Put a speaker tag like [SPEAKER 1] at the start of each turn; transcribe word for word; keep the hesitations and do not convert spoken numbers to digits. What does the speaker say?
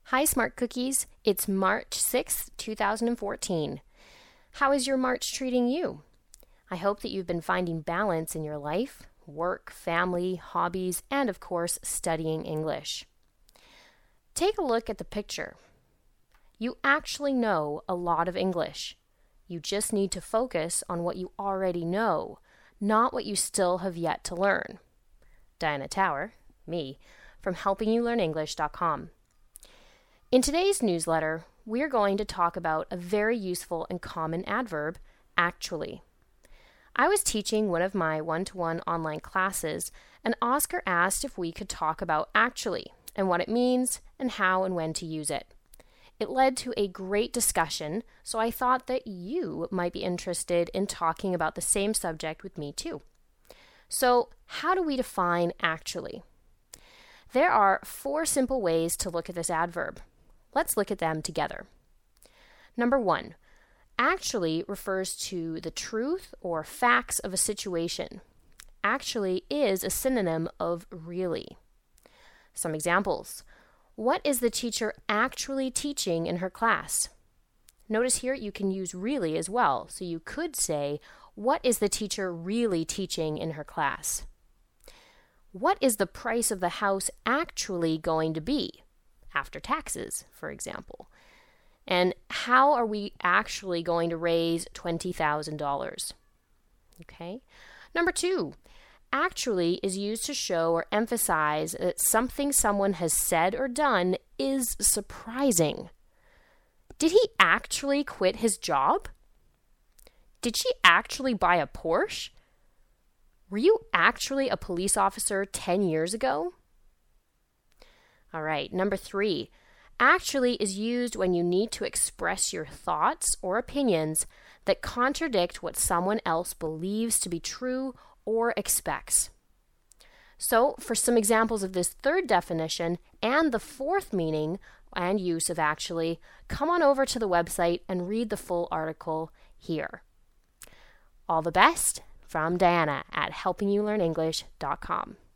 [SPEAKER 1] Hi, Smart Cookies. It's March sixth, two thousand fourteen. How is your March treating you? I hope that you've been finding balance in your life, work, family, hobbies, and of course, studying English. Take a look at the picture. You actually know a lot of English. You just need to focus on what you already know, not what you still have yet to learn. Diana Tower, me, from helping you learn english dot com. In today's newsletter, we're going to talk about a very useful and common adverb, actually. I was teaching one of my one-to-one online classes, and Oscar asked if we could talk about actually and what it means and how and when to use it. It led to a great discussion, so I thought that you might be interested in talking about the same subject with me too. So, how do we define actually? There are four simple ways to look at this adverb. Let's look at them together. Number one, actually refers to the truth or facts of a situation. Actually is a synonym of really. Some examples. What is the teacher actually teaching in her class? Notice here you can use really as well. So you could say, what is the teacher really teaching in her class? What is the price of the house actually going to be? After taxes, for example. And how are we actually going to raise twenty thousand dollars? Okay. Number two, actually is used to show or emphasize that something someone has said or done is surprising. Did he actually quit his job? Did she actually buy a Porsche? Were you actually a police officer ten years ago? All right, number three, actually is used when you need to express your thoughts or opinions that contradict what someone else believes to be true or expects. So, for some examples of this third definition and the fourth meaning and use of actually, come on over to the website and read the full article here. All the best from Diana at helping you learn english dot com.